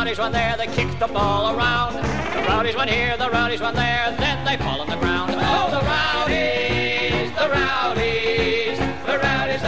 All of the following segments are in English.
rowdies run there, they kick the ball around. The rowdies run here, the rowdies run there, then they fall on the ground. Oh, the rowdies, the rowdies, the rowdies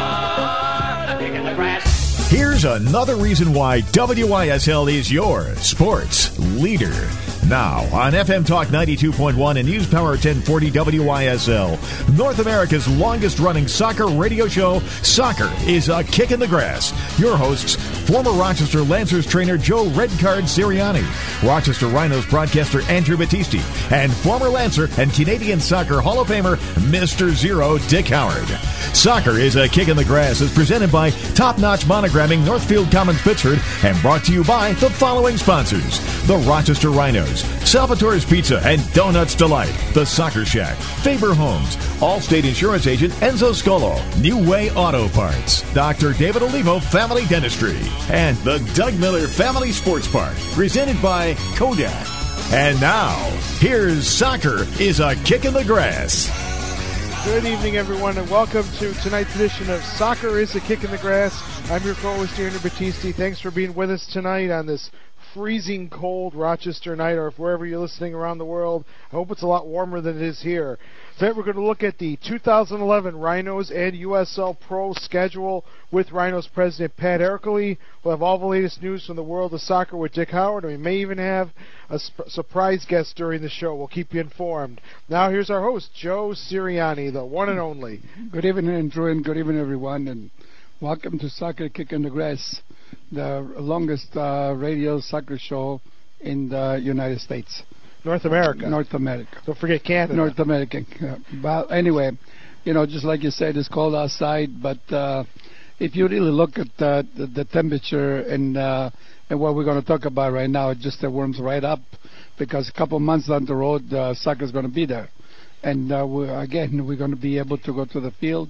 are the kick in the grass. Here's another reason why WYSL is your sports leader. Now, on FM Talk 92.1 and News Power 1040 WYSL, North America's longest-running soccer radio show, Soccer is a Kick in the Grass. Your hosts, former Rochester Lancers trainer Joe Redcard Sirianni, Rochester Rhinos broadcaster Andrew Battisti, and former Lancer and Canadian Soccer Hall of Famer Mr. Zero Dick Howard. Soccer is a Kick in the Grass is presented by Top Notch Monogramming Northfield Commons Pittsford and brought to you by the following sponsors: the Rochester Rhinos, Salvatore's Pizza and Donuts Delight, The Soccer Shack, Faber Homes, Allstate Insurance Agent Enzo Scolo, New Way Auto Parts, Dr. David Olivo Family Dentistry, and the Doug Miller Family Sports Park, presented by Kodak. And now, here's Soccer is a Kick in the Grass. Good evening, everyone, and welcome to tonight's edition of Soccer is a Kick in the Grass. I'm your co-host, Andrew Battisti. Thanks for being with us tonight on this freezing cold Rochester night, or if wherever you're listening around the world. I hope it's a lot warmer than it is here. Tonight we're going to look at the 2011 Rhinos and USL Pro schedule with Rhinos President Pat Ercole. We'll have all the latest news from the world of soccer with Dick Howard, and we may even have a surprise guest during the show. We'll keep you informed. Now here's our host, Joe Sirianni, the one and only. Good evening, Andrew, and good evening, everyone, and welcome to Soccer Kick in the Grass, the longest radio soccer show in the United States. North America. Don't forget Canada. North American. Well, anyway, just like you said, it's cold outside, but if you really look at the temperature and what we're going to talk about right now, it just warms right up, because a couple months down the road, soccer is going to be there. And we're going to be able to go to the field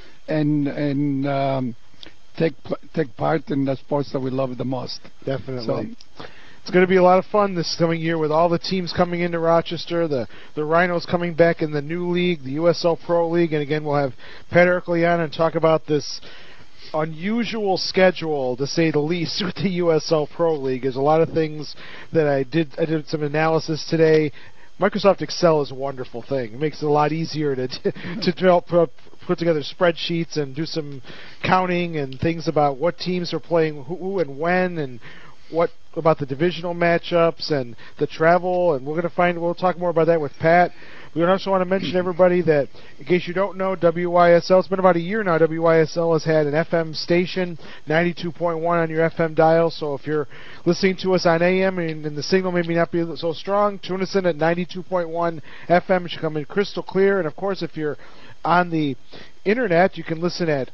and take part in the sports that we love the most. Definitely. It's going to be a lot of fun this coming year with all the teams coming into Rochester, the Rhinos coming back in the new league, the USL Pro League, and again we'll have Pat Ercole on and talk about this unusual schedule, to say the least, with the USL Pro League. There's a lot of things that I did some analysis today. Microsoft Excel is a wonderful thing. It makes it a lot easier to develop, put together spreadsheets and do some counting and things about what teams are playing who and when, and what about the divisional matchups and the travel, and we'll talk more about that with Pat. We also want to mention, everybody, that in case you don't know, WYSL, it's been about a year now, WYSL has had an FM station, 92.1 on your FM dial, so if you're listening to us on AM and the signal maybe not be so strong, tune us in at 92.1 FM. It should come in crystal clear, and of course if you're on the internet, you can listen at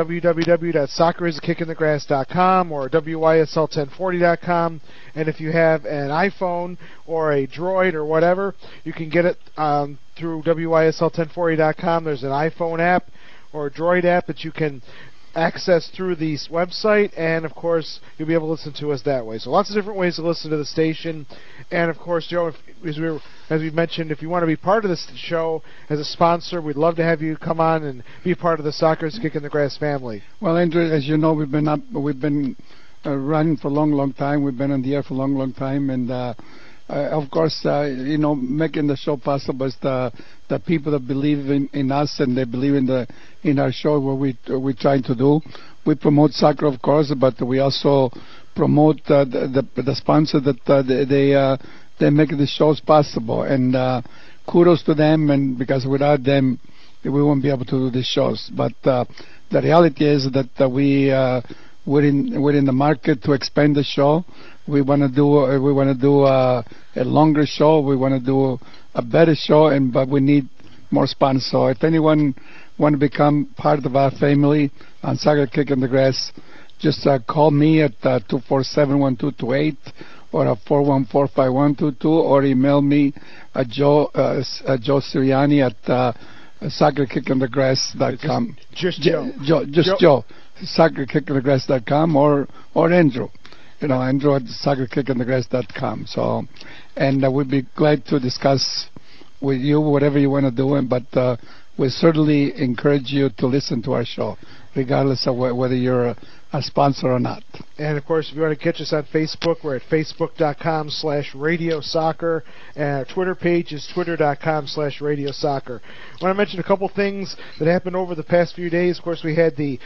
www.soccerisaKickinthegrass.com or WYSL1040.com, and if you have an iPhone or a Droid or whatever, you can get it through WYSL1040.com. There's an iPhone app or a Droid app that you can access through the website, and of course you'll be able to listen to us that way. So lots of different ways to listen to the station. And of course, Joe, as we mentioned, if you want to be part of this show as a sponsor, we'd love to have you come on and be part of the Soccer's Kick in the Grass family. Well, Andrew, as you know, we've been running for a long time. We've been on the air for a long time, and of course, making the show possible is the people that believe in us, and they believe in our show, what we're trying to do. We promote soccer, of course, but we also promote the sponsor that they make the shows possible. And kudos to them, and because without them, we won't be able to do these shows. But the reality is that we're in the market to expand the show. We want to do a longer show. We want to do a better show, but we need more sponsors. So if anyone want to become part of our family on Soccer Kick in the Grass, just call me at 247-1228 or at 414-5122, or email me at Joe Sirianni at soccerkickinthegrass.com. Just Joe. Joe. soccerkickinthegrass.com or Andrew. Andrew at soccerkickinthegrass.com. So, and we'd be glad to discuss with you whatever you want to do. But we certainly encourage you to listen to our show, regardless of whether you're a sponsor or not. And, of course, if you want to catch us on Facebook, we're at facebook.com/radiosoccer. And our Twitter page is twitter.com/radiosoccer. I want to mention a couple things that happened over the past few days. Of course, we had the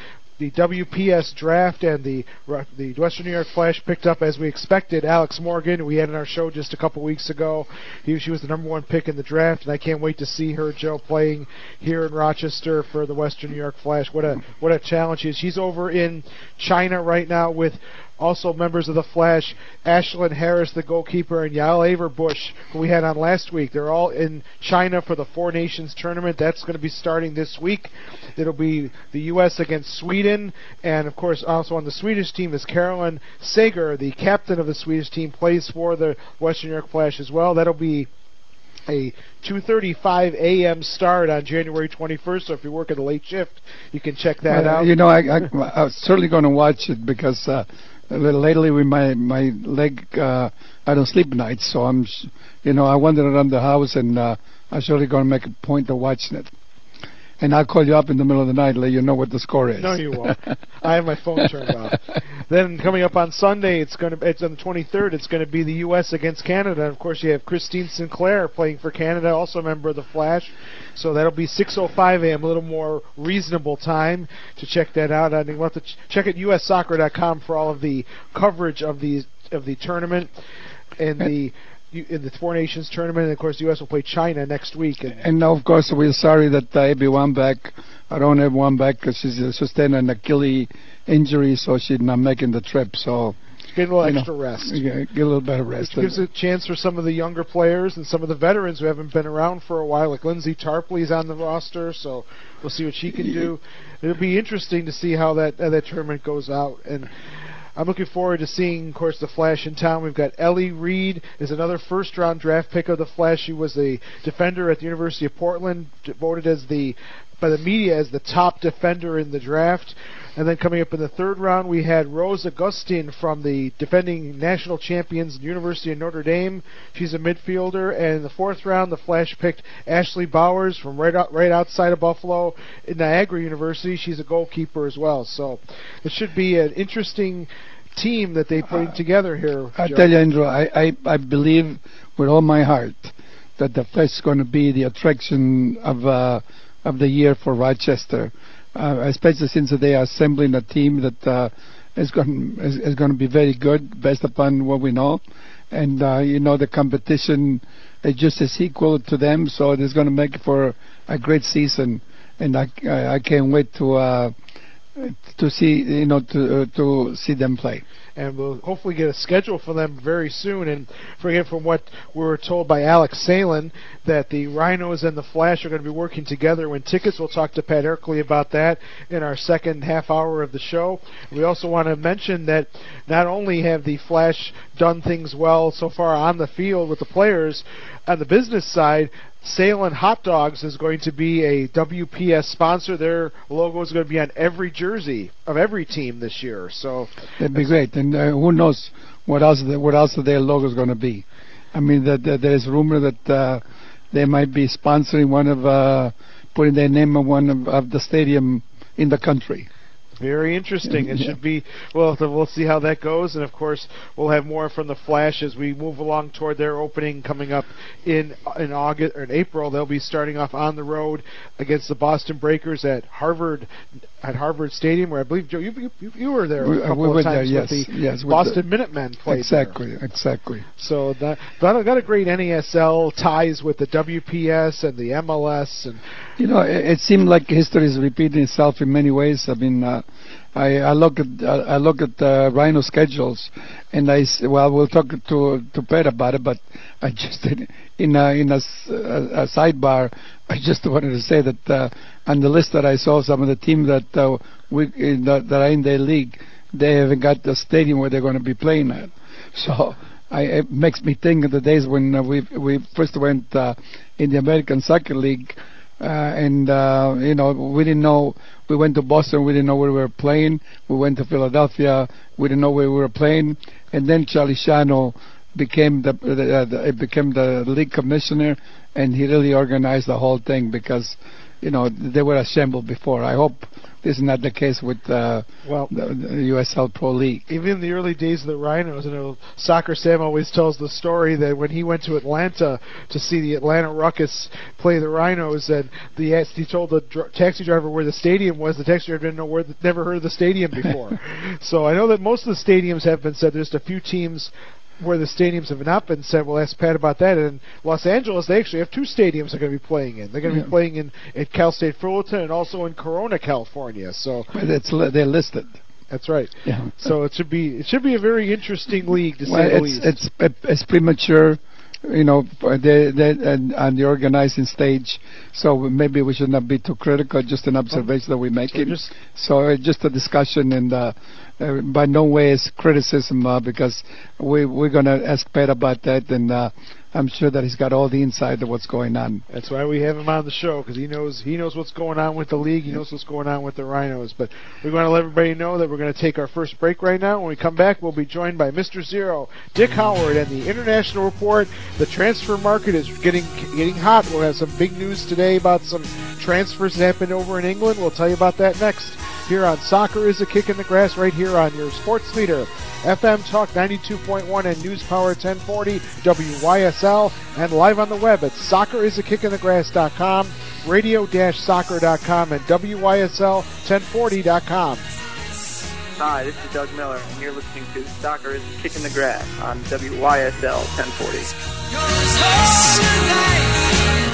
WPS draft, and the Western New York Flash picked up, as we expected, Alex Morgan, who we had in our show just a couple weeks ago. She was the number one pick in the draft, and I can't wait to see her, Joe, playing here in Rochester for the Western New York Flash. What a challenge she is. She's over in China right now with also members of the Flash, Ashlyn Harris, the goalkeeper, and Yael Averbush, who we had on last week. They're all in China for the Four Nations tournament. That's going to be starting this week. It'll be the U.S. against Sweden, and, of course, also on the Swedish team is Caroline Sager, the captain of the Swedish team, plays for the Western New York Flash as well. That'll be a 2:35 a.m. start on January 21st, so if you're working a late shift, you can check that out. You know, I'm certainly going to watch it because lately with my leg, I don't sleep nights, so I wander around the house, and I'm surely going to make a point of watching it. And I'll call you up in the middle of the night and let you know what the score is. No, you won't. I have my phone turned off. Then coming up on Sunday, it's on the 23rd. It's going to be the U.S. against Canada. And of course, you have Christine Sinclair playing for Canada, also a member of the Flash. So that'll be 6:05 a.m., a little more reasonable time to check that out. And you'll have to check at ussoccer.com for all of the coverage of the tournament and in the Four Nations tournament. And of course, the U.S. will play China next week. And now, of course, we're sorry that Abby Wambach, I don't have Wambach because she's sustained an Achilles injury, so she's not making the trip. So get a little extra rest. Get a little bit of rest. Which gives a chance for some of the younger players and some of the veterans who haven't been around for a while, like Lindsay Tarpley's on the roster, so we'll see what she can do. It'll be interesting to see how that tournament goes out. And I'm looking forward to seeing, of course, the Flash in town. We've got Ellie Reed, is another first-round draft pick of the Flash. She was a defender at the University of Portland, voted by the media as the top defender in the draft. And then coming up in the third round, we had Rose Augustine from the defending national champions, University of Notre Dame. She's a midfielder. And in the fourth round, the Flash picked Ashley Bowers from right outside of Buffalo at Niagara University. She's a goalkeeper as well. So it should be an interesting team that they put together here. I tell you, Andrew, I believe with all my heart that the Flash is going to be the attraction of the year for Rochester. Especially since they are assembling a team that is going to be very good based upon what we know. And, the competition is just as equal to them, so it is going to make for a great season. And I can't wait to see, to see them play. And we'll hopefully get a schedule for them very soon. And from what we were told by Alex Salin, that the Rhinos and the Flash are going to be working together when tickets. We'll talk to Pat Erkley about that in our second half hour of the show. We also want to mention that not only have the Flash done things well so far on the field with the players, on the business side, Salem Hot Dogs is going to be a WPS sponsor. Their logo is going to be on every jersey of every team this year. So that'd be great. And who knows what else their logo is going to be? I mean, there is rumor that they might be sponsoring putting their name on one of the stadium in the country. Very interesting. It should be. Well, we'll see how that goes, and of course, we'll have more from the Flash as we move along toward their opening coming up in August or in April. They'll be starting off on the road against the Boston Breakers at Harvard Stadium, where I believe Joe, you were there a couple of times with the Boston Minutemen played. Exactly. So that got a great NASL ties with the WPS and the MLS, and it seemed like history is repeating itself in many ways. I mean, I look at Rhino schedules, and we'll talk to Pat about it. But I just in a sidebar, I just wanted to say that on the list that I saw, some of the teams that that are in their league, they haven't got the stadium where they're going to be playing at. So it makes me think of the days when we first went in the American Soccer League. We didn't know. We went to Boston. We didn't know where we were playing. We went to Philadelphia. We didn't know where we were playing. And then Charlie Shano became the league commissioner, and he really organized the whole thing because they were assembled before. I hope this is not the case with the USL Pro League. Even in the early days of the Rhinos, Soccer Sam always tells the story that when he went to Atlanta to see the Atlanta Ruckus play the Rhinos, and he told the taxi driver where the stadium was. The taxi driver didn't know never heard of the stadium before. So I know that most of the stadiums have been said. There's a few teams where the stadiums have not been said. We'll ask Pat about that. And in Los Angeles, they actually have two stadiums they're going to be playing in. They're going to be playing at Cal State Fullerton and also in Corona, California. So they're listed. That's right. Yeah. So it should be a very interesting league to say the least. It's premature, on the organizing stage. So maybe we should not be too critical. Just an observation that we're making. So it's just a discussion, and by no way is criticism, because we're going to ask Pat about that, and I'm sure that he's got all the insight of what's going on. That's why we have him on the show, because he knows what's going on with the league. He knows what's going on with the Rhinos. But we're going to let everybody know that we're going to take our first break right now. When we come back, we'll be joined by Mr. Zero, Dick Howard, and the International Report. The transfer market is getting hot. We'll have some big news today about some transfers that happened over in England. We'll tell you about that next here on Soccer is a Kick in the Grass, right here on your sports leader, FM Talk 92.1 and News Power 1040 WYSL, and live on the web at soccerisakickinthegrass.com, radio-soccer.com, and WYSL1040.com. Hi, this is Doug Miller, and you're listening to Soccer is a Kick in the Grass on WYSL 1040.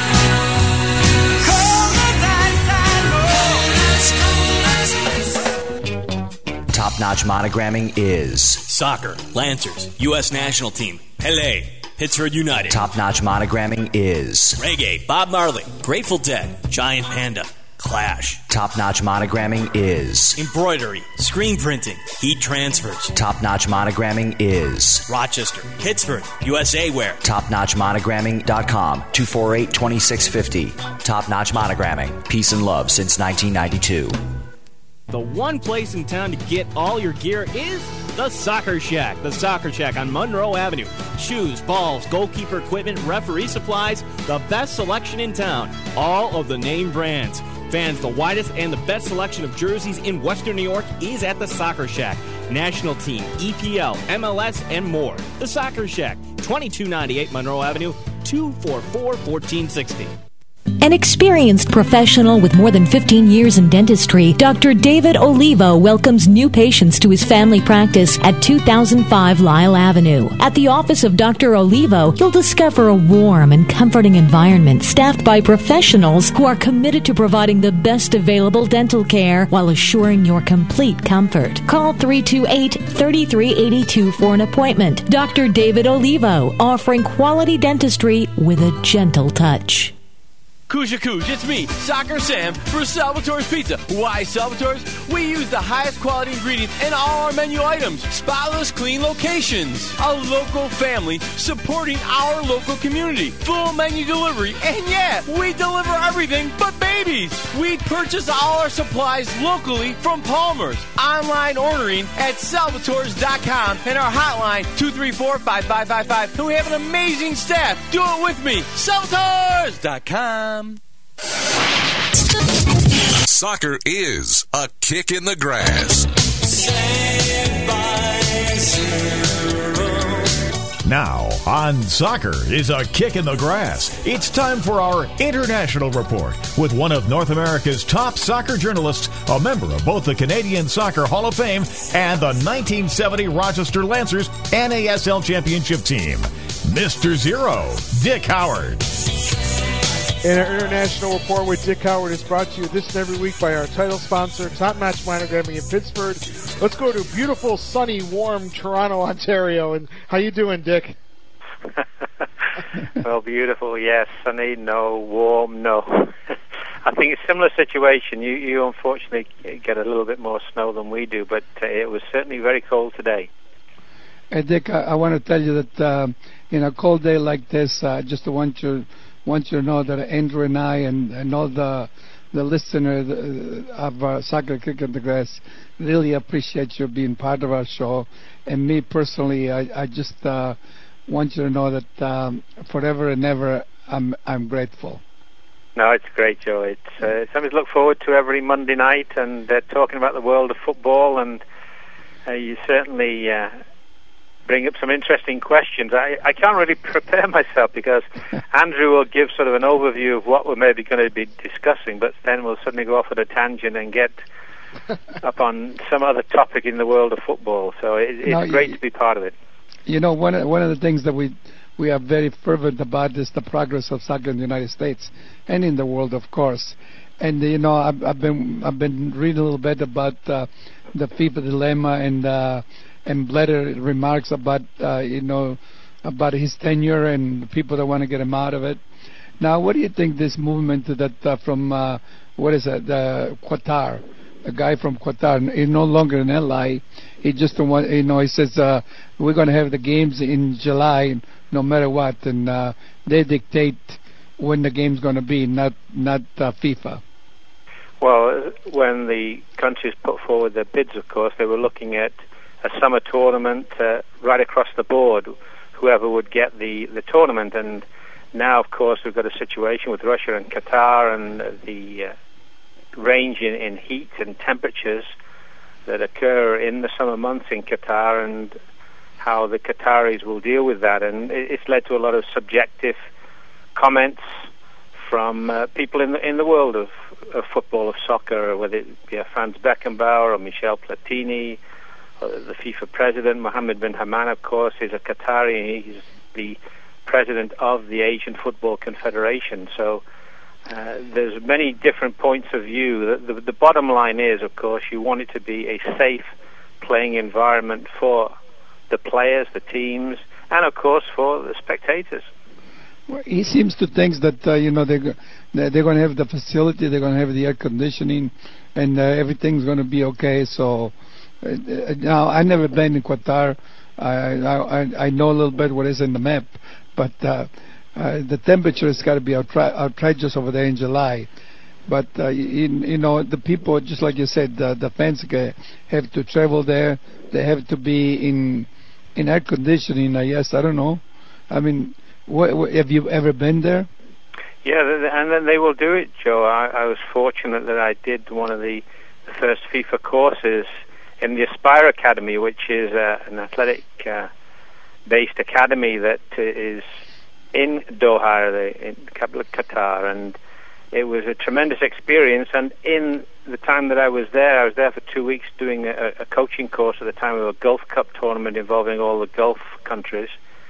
Top-notch monogramming is Soccer, Lancers, U.S. National Team, Pele, Pittsburgh United. Top-notch monogramming is Reggae, Bob Marley, Grateful Dead, Giant Panda, Clash. Top-notch monogramming is Embroidery, screen printing, heat transfers. Top-notch monogramming is Rochester, Pittsburgh, USA Wear. TopNotchMonogramming.com, 248-2650. Top-notch monogramming, peace and love since 1992. The one place in town to get all your gear is the Soccer Shack. The Soccer Shack on Monroe Avenue. Shoes, balls, goalkeeper equipment, referee supplies, the best selection in town. All of the name brands. Fans, the widest and the best selection of jerseys in Western New York is at the Soccer Shack. National Team, EPL, MLS, and more. The Soccer Shack, 2298 Monroe Avenue, 244-1460. An experienced professional with more than 15 years in dentistry, Dr. David Olivo welcomes new patients to his family practice at 2005 Lyle Avenue. At the office of Dr. Olivo, you'll discover a warm and comforting environment staffed by professionals who are committed to providing the best available dental care while assuring your complete comfort. Call 328-3382 for an appointment. Dr. David Olivo, offering quality dentistry with a gentle touch. Kuja Kuj, it's me, Soccer Sam, for Salvatore's Pizza. Why Salvatore's? We use the highest quality ingredients in all our menu items. Spotless, clean locations. A local family supporting our local community. Full menu delivery, and yeah, we deliver everything but babies. We purchase all our supplies locally from Palmer's. Online ordering at salvatores.com and our hotline 234-5555. And we have an amazing staff. Do it with me. Salvatores.com. Soccer is a kick in the grass. Now, on Soccer is a Kick in the Grass, it's time for our International Report with one of North America's top soccer journalists, a member of both the Canadian Soccer Hall of Fame and the 1970 Rochester Lancers NASL Championship team, Mr. Zero, Dick Howard. And our International Report with Dick Howard is brought to you this and every week by our title sponsor, Top Notch Monogramming in Pittsburgh. Let's go to beautiful, sunny, warm Toronto, Ontario. And how you doing, Dick? Well, beautiful, yes. Sunny, no. Warm, no. I think it's a similar situation. You unfortunately get a little bit more snow than we do, but it was certainly very cold today. Hey, Dick, I want to tell you that in a cold day like this, I just want you to know that Andrew and I and all the listeners of Soccer Kick in the Grass really appreciate you being part of our show. And me personally, I just want you to know that forever and ever I'm grateful. No, it's great, Joe. It's something to look forward to every Monday night, and talking about the world of football, and you certainly bring up some interesting questions. I can't really prepare myself because Andrew will give sort of an overview of what we're maybe going to be discussing, but then we'll suddenly go off at a tangent and get up on some other topic in the world of football. So it's great to be part of it. You know, one of the things that we are very fervent about is the progress of soccer in the United States and in the world, of course. And you know, I've been reading a little bit about the FIFA dilemma and Blatter remarks about about his tenure and the people that want to get him out of it. Now, what do you think this movement that from Qatar, a guy from Qatar, is no longer in LA. He just don't want, he says we're going to have the games in July no matter what, and they dictate when the game's going to be, not FIFA. Well, when the countries put forward their bids, of course, they were looking at a summer tournament right across the board, whoever would get the tournament. And now, of course, we've got a situation with Russia and Qatar and the range in heat and temperatures that occur in the summer months in Qatar, and how the Qataris will deal with that. And it's led to a lot of subjective comments from people in the world of football, of soccer, whether it be Franz Beckenbauer or Michel Platini, or the FIFA president, Mohammed bin Hammam, of course, is a Qatari. He's the president of the Asian Football Confederation. So there's many different points of view. The bottom line is, of course, you want it to be a safe playing environment for the players, the teams, and, of course, for the spectators. Well, he seems to think that they're going to have the facility, they're going to have the air conditioning, and everything's going to be okay. So now, I've never been in Qatar. I know a little bit what is in the map, but the temperature has got to be outrageous over there in July. But the people, just like you said, the fans have to travel there. They have to be in air conditioning. Yes, I don't know. I mean, have you ever been there? Yeah, and then they will do it, Joe. I was fortunate that I did one of the first FIFA courses in the Aspire Academy, which is an athletic-based academy that is in Doha, in the capital of Qatar, and it was a tremendous experience. And in the time that I was there for 2 weeks doing a coaching course at the time of a Gulf Cup tournament involving all the Gulf countries.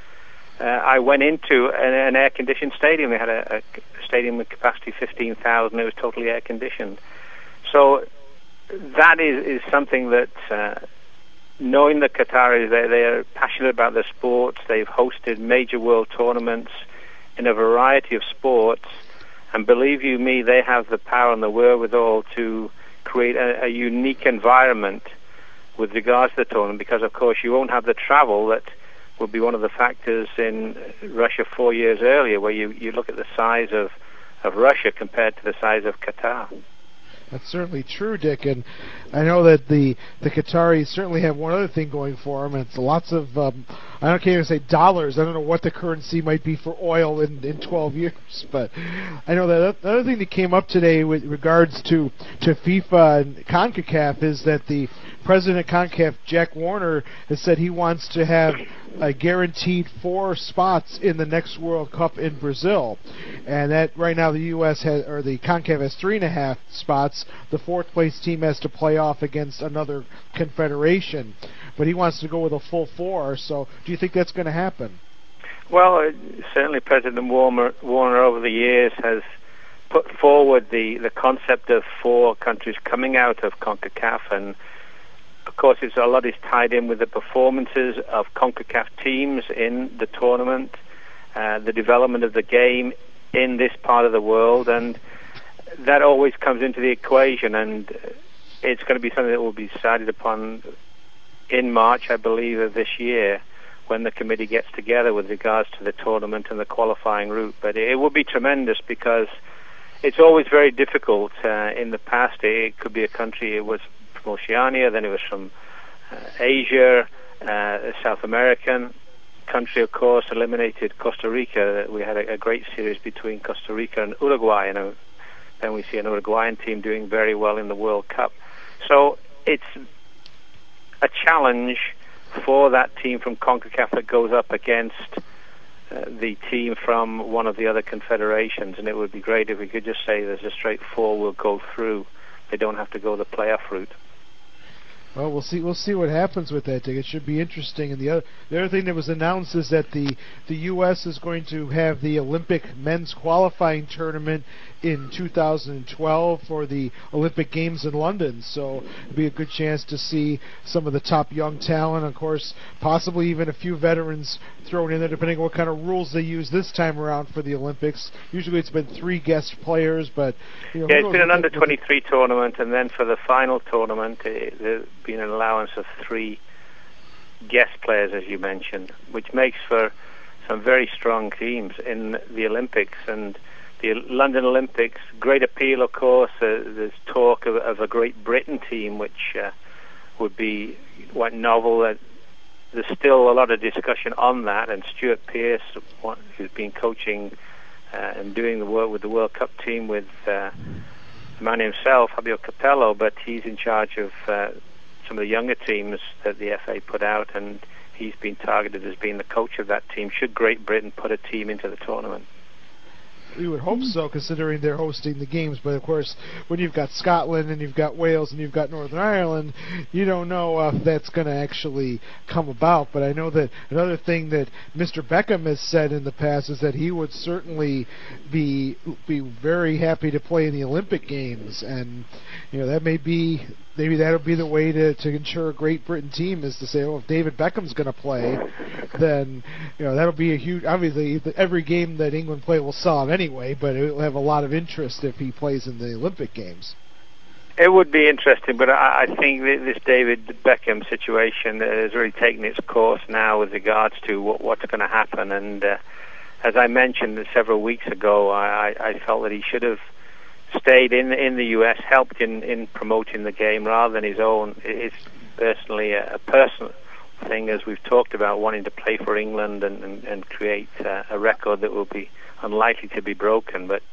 I went into an air-conditioned stadium. They had a stadium with capacity 15,000. It was totally air-conditioned. So that is something that, knowing the Qataris, they are passionate about their sports. They've hosted major world tournaments in a variety of sports. And believe you me, they have the power and the wherewithal to create a unique environment with regards to the tournament, because, of course, you won't have the travel that would be one of the factors in Russia 4 years earlier, where you look at the size of Russia compared to the size of Qatar. That's certainly true, Dick, and I know that the Qataris certainly have one other thing going for them, and it's lots of, I can't even say dollars, I don't know what the currency might be for oil in 12 years, but I know that the other thing that came up today with regards to FIFA and CONCACAF is that the president of CONCACAF, Jack Warner, has said he wants to have a guaranteed 4 spots in the next World Cup in Brazil, and that right now the U.S. has, or the CONCACAF has 3.5 spots. The 4th place team has to play off against another confederation, but he wants to go with a full 4. So, do you think that's going to happen? Well, certainly President Warner over the years has put forward the concept of 4 countries coming out of CONCACAF, and of course, a lot is tied in with the performances of CONCACAF teams in the tournament, the development of the game in this part of the world, and that always comes into the equation, and it's going to be something that will be decided upon in March, I believe, of this year, when the committee gets together with regards to the tournament and the qualifying route. But it will be tremendous, because it's always very difficult. In the past, it could be a country, it was from Oceania, then it was from Asia, South American country, of course, eliminated Costa Rica. We had a great series between Costa Rica and Uruguay, and then we see an Uruguayan team doing very well in the World Cup. So it's a challenge for that team from CONCACAF that goes up against the team from one of the other confederations, and it would be great if we could just say there's a straight 4 will go through. They don't have to go the playoff route. Well, we'll see what happens with that, Dick. It should be interesting. And the other thing that was announced is that the U.S. is going to have the Olympic men's qualifying tournament in 2012 for the Olympic Games in London. So it'll be a good chance to see some of the top young talent. Of course, possibly even a few veterans thrown in there, depending on what kind of rules they use this time around for the Olympics. Usually it's been 3 guest players, but it's been an under-23 tournament, and then for the final tournament, there's been an allowance of 3 guest players, as you mentioned, which makes for some very strong teams in the Olympics. And the London Olympics, great appeal, of course. There's talk of a Great Britain team, which would be quite novel. There's still a lot of discussion on that, and Stuart Pearce, who's been coaching and doing the work with the World Cup team with the man himself, Fabio Capello, but he's in charge of some of the younger teams that the FA put out, and he's been targeted as being the coach of that team. Should Great Britain put a team into the tournament? We would hope so, considering they're hosting the games. But, of course, when you've got Scotland and you've got Wales and you've got Northern Ireland, you don't know if that's going to actually come about. But I know that another thing that Mr. Beckham has said in the past is that he would certainly be very happy to play in the Olympic Games. And, that maybe that'll be the way to ensure a Great Britain team, is to say, if David Beckham's going to play, then that'll be a huge. Obviously, every game that England play will sell out anyway, but it will have a lot of interest if he plays in the Olympic Games. It would be interesting, but I think this David Beckham situation has really taken its course now with regards to what's going to happen. And as I mentioned several weeks ago, I felt that he should have stayed in the US, helped in promoting the game rather than his own. It's personally a personal thing, as we've talked about, wanting to play for England and create a record that will be unlikely to be broken. But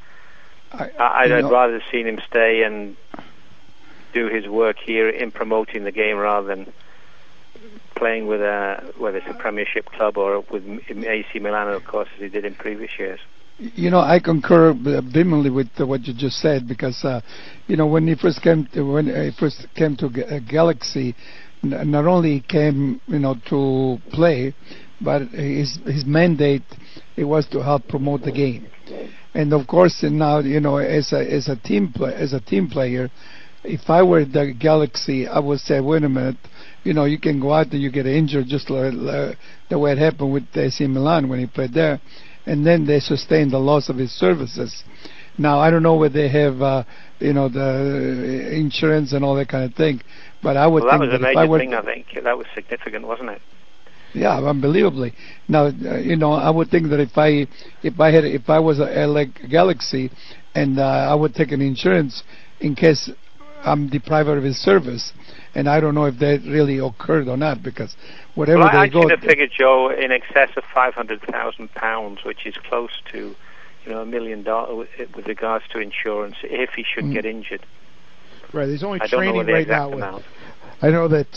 I'd rather have seen him stay and do his work here in promoting the game rather than playing with whether it's a Premiership club or with AC Milan, of course, as he did in previous years. I concur vehemently with what you just said, because when he first came to Galaxy, not only came to play, but his mandate was to help promote the game. And of course, now as a team player, if I were the Galaxy, I would say, wait a minute, you can go out and you get injured, just like the way it happened with AC Milan when he played there. And then they sustain the loss of his services. Now, I don't know whether they have, the insurance and all that kind of thing, but I would think that was a major thing. I think that was significant, wasn't it? Yeah, unbelievably. Now, I would think that if I was a LA Galaxy, and I would take an insurance in case I'm deprived of his service. And I don't know if that really occurred or not, because whatever I should have figured, Joe, in excess of £500,000, which is close to $1 million with regards to insurance, if he should get injured. Right, there's only training right now. I know that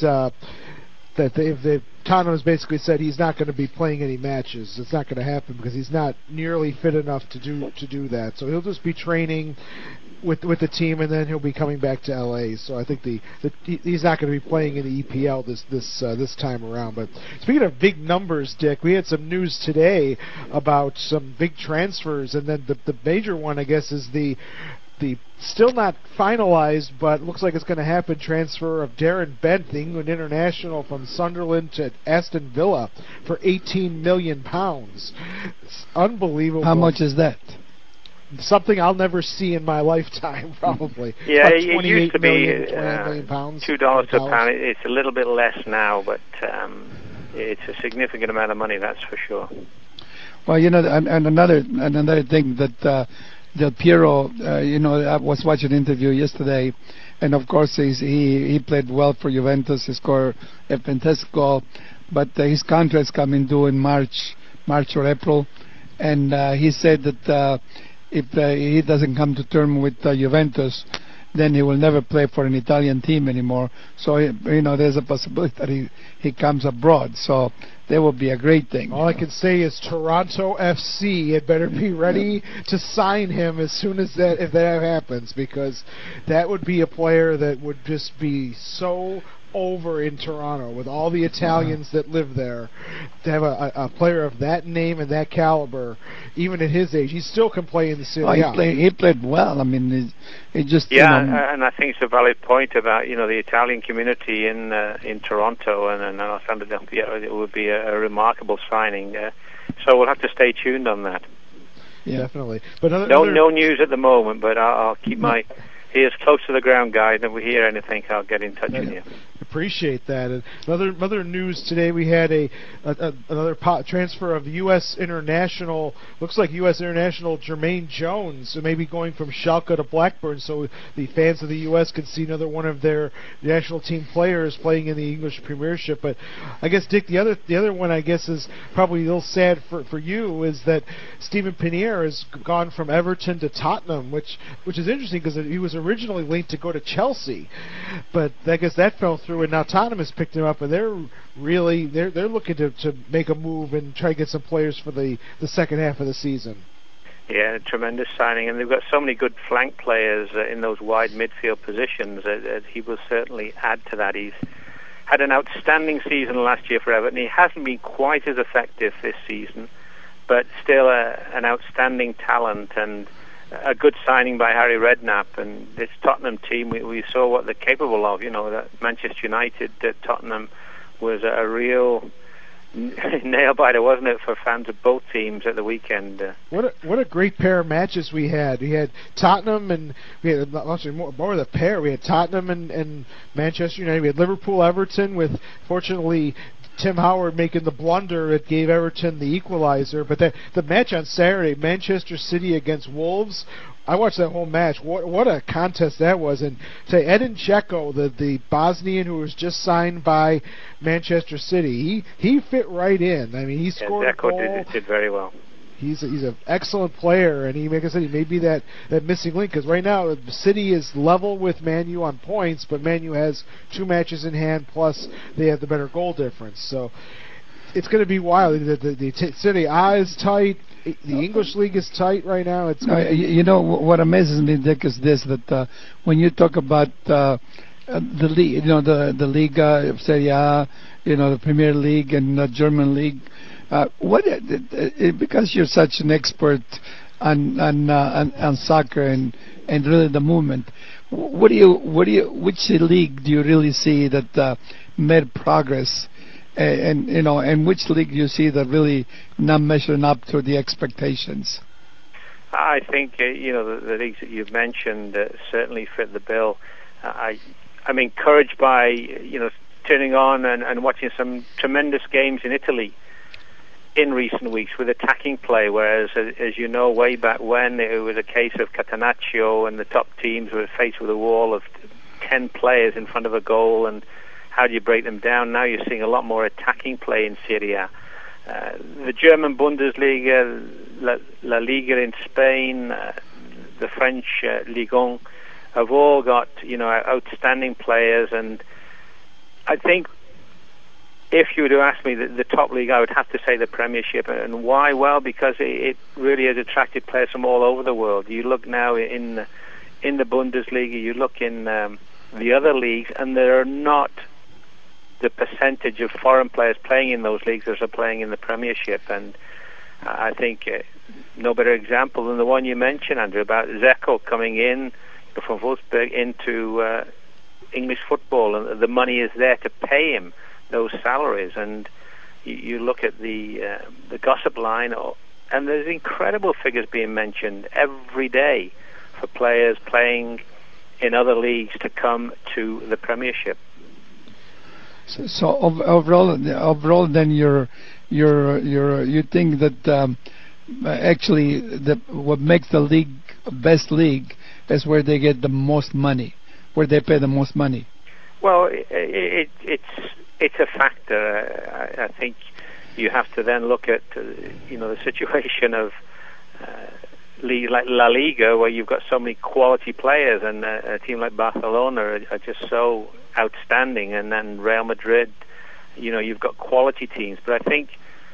Tottenham has basically said he's not going to be playing any matches. It's not going to happen because he's not nearly fit enough to do that. So he'll just be training with the team, and then he'll be coming back to LA. So I think he's not going to be playing in the EPL this time around. But speaking of big numbers, Dick, we had some news today about some big transfers, and then the major one, I guess, is the still not finalized, but looks like it's going to happen, transfer of Darren Bent, the England international, from Sunderland to Aston Villa for £18 million. It's unbelievable. How much is that? Something I'll never see in my lifetime, probably. Yeah, it used to be £2 to a pound. It's a little bit less now, but it's a significant amount of money, that's for sure. Well, and another thing that Del Piero, I was watching an interview yesterday, and of course he played well for Juventus. He scored a fantastic goal. but his contract's coming due in March or April, and he said that if he doesn't come to terms with Juventus, then he will never play for an Italian team anymore. So, there's a possibility that he comes abroad. So that would be a great thing. All I can say is Toronto FC had better be ready to sign him as soon as if that happens, because that would be a player that would just be so over in Toronto with all the Italians that live there. To have a player of that name and that caliber, even at his age, he still can play in the Serie A. He played well. I mean, he just and I think it's a valid point about the Italian community in Toronto and Alessandro Del Piero. It would be a remarkable signing. So we'll have to stay tuned on that. Yeah, definitely. But no news at the moment, but I'll keep my ears close to the ground, guys. And if we hear anything, I'll get in touch with you. Appreciate that. And another news today, we had another transfer of U.S. international. Looks like U.S. international Jermaine Jones, so maybe going from Schalke to Blackburn, so the fans of the U.S. can see another one of their national team players playing in the English Premiership. But I guess, Dick, the other one I guess is probably a little sad for you, is that Steven Pinnier has gone from Everton to Tottenham, which is interesting because he was originally linked to go to Chelsea, but I guess that fell through. And now Tottenham has picked him up, and they're looking to make a move and try to get some players for the second half of the season. Yeah, a tremendous signing, and they've got so many good flank players in those wide midfield positions that he will certainly add to that. He's had an outstanding season last year for Everton. He hasn't been quite as effective this season, but still an outstanding talent and a good signing by Harry Redknapp. And this Tottenham team, we saw what they're capable of. That Manchester United, Tottenham was a real nail-biter, wasn't it, for fans of both teams at the weekend? What a great pair of matches we had. We had Tottenham, and we had actually more of the pair. We had Tottenham and Manchester United. We had Liverpool-Everton, with fortunately Tim Howard making the blunder that gave Everton the equalizer. But the match on Saturday, Manchester City against Wolves, I watched that whole match. What a contest that was. And to Edin Dzeko, the Bosnian who was just signed by Manchester City, he fit right in. I mean, he scored a goal. Dzeko did very well. He's an excellent player, and like I said, he may be that missing link, because right now the City is level with Man U on points, but Man U has 2 matches in hand, plus they have the better goal difference. So it's going to be wild. The Serie A is tight. The English league is tight right now. It's what amazes me, Dick, is this: that when you talk about the league, the Liga, Serie A, the Premier League and the German league. Because you're such an expert on soccer and really the movement, which league do you really see that made progress, and which league do you see that really not measuring up to the expectations? I think the leagues that you've mentioned certainly fit the bill. I'm encouraged by turning on and watching some tremendous games in Italy in recent weeks with attacking play, whereas, as you know, way back when it was a case of Catenaccio and the top teams were faced with a wall of 10 players in front of a goal, and how do you break them down? Now you're seeing a lot more attacking play in Serie A. The German Bundesliga, La Liga in Spain, the French Ligue 1 have all got outstanding players, and I think if you were to ask me the top league, I would have to say the Premiership. And why? Well, because it really has attracted players from all over the world. You look now in the Bundesliga, you look in the other leagues, and there are not the percentage of foreign players playing in those leagues as are playing in the Premiership. And I think no better example than the one you mentioned, Andrew, about Dzeko coming in from Wolfsburg into English football, and the money is there to pay him those salaries. And you look at the gossip line, and there's incredible figures being mentioned every day for players playing in other leagues to come to the Premiership. So overall, then you think that actually what makes the league best league is where they get the most money, where they pay the most money. Well, it's a factor. I think you have to then look at the situation of league like La Liga, where you've got so many quality players, and a team like Barcelona are just so outstanding, and then Real Madrid, you've got quality teams. But I think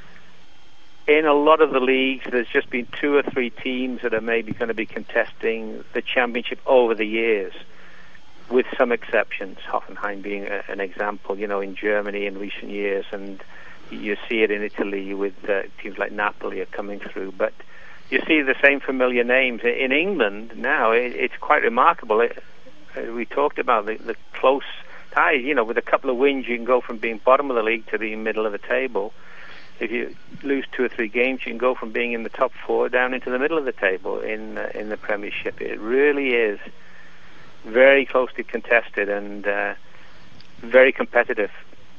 in a lot of the leagues, there's just been 2 or 3 teams that are maybe going to be contesting the championship over the years, with some exceptions, Hoffenheim being an example, in Germany in recent years, and you see it in Italy with teams like Napoli are coming through. But you see the same familiar names. In England now, it's quite remarkable. We talked about the close ties. With a couple of wins, you can go from being bottom of the league to the middle of the table. If you lose 2 or 3 games, you can go from being in the top 4 down into the middle of the table in the Premiership. It really is very closely contested and very competitive.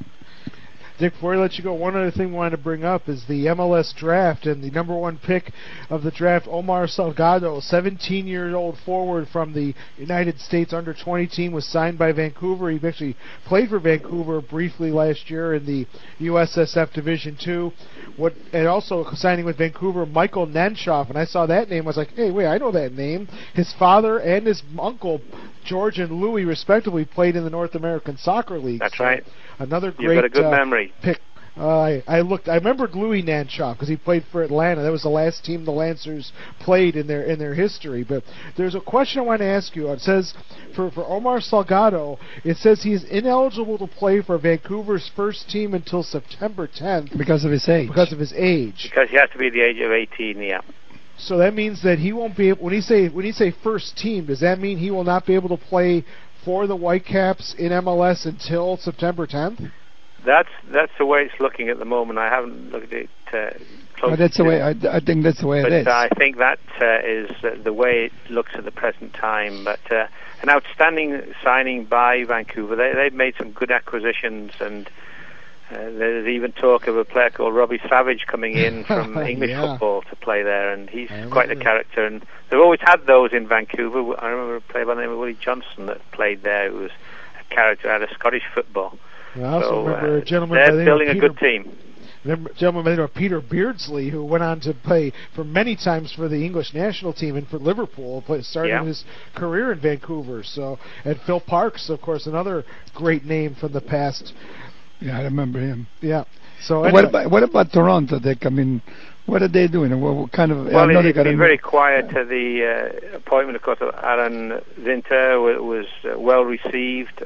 Dick, before I let you go, one other thing I wanted to bring up is the MLS draft, and the number 1 pick of the draft, Omar Salgado, 17-year-old forward from the United States under-20 team, was signed by Vancouver. He actually played for Vancouver briefly last year in the USSF Division II. And also signing with Vancouver, Michael Nanshoff, and I saw that name. I was like, hey, wait, I know that name. His father and his uncle, George and Louis, respectively, played in the North American Soccer League. That's right. Another great You've got a good memory. Pick. I remembered Louis Nanshoff because he played for Atlanta. That was the last team the Lancers played in their history. But there's a question I want to ask you. It says for Omar Salgado, it says he is ineligible to play for Vancouver's first team until September 10th because of his age. Because of his age. Because he has to be the age of 18. Yeah. So that means that he won't be able. When you say first team, does that mean he will not be able to play for the Whitecaps in MLS until September 10th? That's the way it's looking at the moment. I haven't looked at it closely. That's the way. I think that's the way it is. I think that is the way it looks at the present time. But an outstanding signing by Vancouver. They've made some good acquisitions, and there's even talk of a player called Robbie Savage coming in from English football to play there, and he's quite a character. And they've always had those in Vancouver. I remember a player by the name of Willie Johnson that played there, who was a character out of Scottish football. I also remember a gentleman they're by the name building of a good team. Remember a gentleman by the name of Peter Beardsley, who went on to play for many times for the English national team and for Liverpool, starting his career in Vancouver. So, and Phil Parks, of course, another great name from the past. Yeah, I remember him. Yeah. So anyway. What about Toronto, Dick? I mean, what are they doing? What kind of? Well, it's been very quiet. The appointment, of course, of Aaron Zinter was well received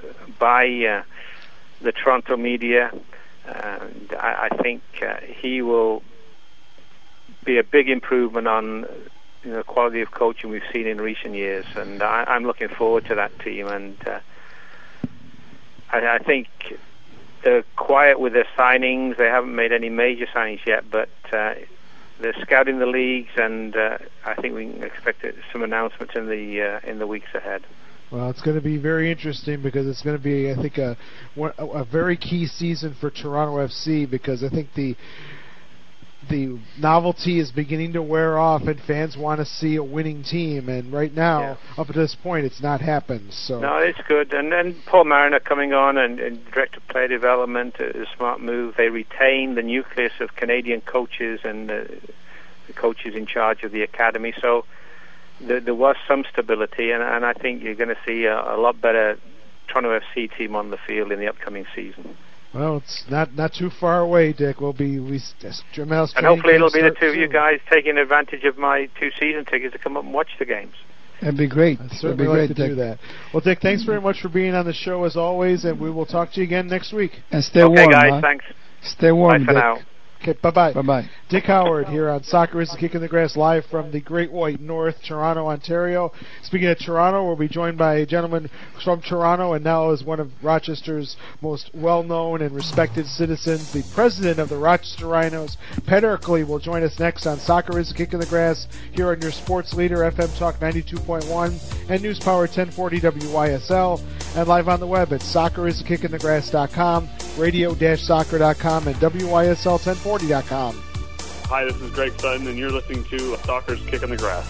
by the Toronto media, and I think he will be a big improvement on the quality of coaching we've seen in recent years, and I'm looking forward to that team. And I think they're quiet with their signings. They haven't made any major signings yet, but they're scouting the leagues, and I think we can expect some announcements in the weeks ahead. Well, it's going to be very interesting because it's going to be, I think, a very key season for Toronto FC, because I think the novelty is beginning to wear off and fans want to see a winning team, and right now, up to this point, it's not happened. So no, it's good. And then Paul Mariner coming on and Director of Player Development is a smart move. They retain the nucleus of Canadian coaches and the coaches in charge of the academy, so there was some stability, and I think you're going to see a lot better Toronto FC team on the field in the upcoming season. Well, it's not too far away, Dick. And hopefully it'll be the two of you guys taking advantage of my 2 season tickets to come up and watch the games. That'd be great. I'd certainly like to do that. Well, Dick, thanks very much for being on the show as always, and we will talk to you again next week. And stay warm, guys. Thanks. Stay warm, Bye for Dick. now. Okay, bye-bye. Bye-bye. Dick Howard here on Soccer is the Kick in the Grass, live from the Great White North, Toronto, Ontario. Speaking of Toronto, we'll be joined by a gentleman from Toronto and now is one of Rochester's most well-known and respected citizens, the president of the Rochester Rhinos. Pat Erkley will join us next on Soccer is the Kick in the Grass here on your sports leader, FM Talk 92.1 and News Power 1040 WYSL, and live on the web at socceristhekickinthegrass.com, radio-soccer.com, and WYSL1040.com. Hi, this is Greg Sutton, and you're listening to Soccer's Kick in the Grass.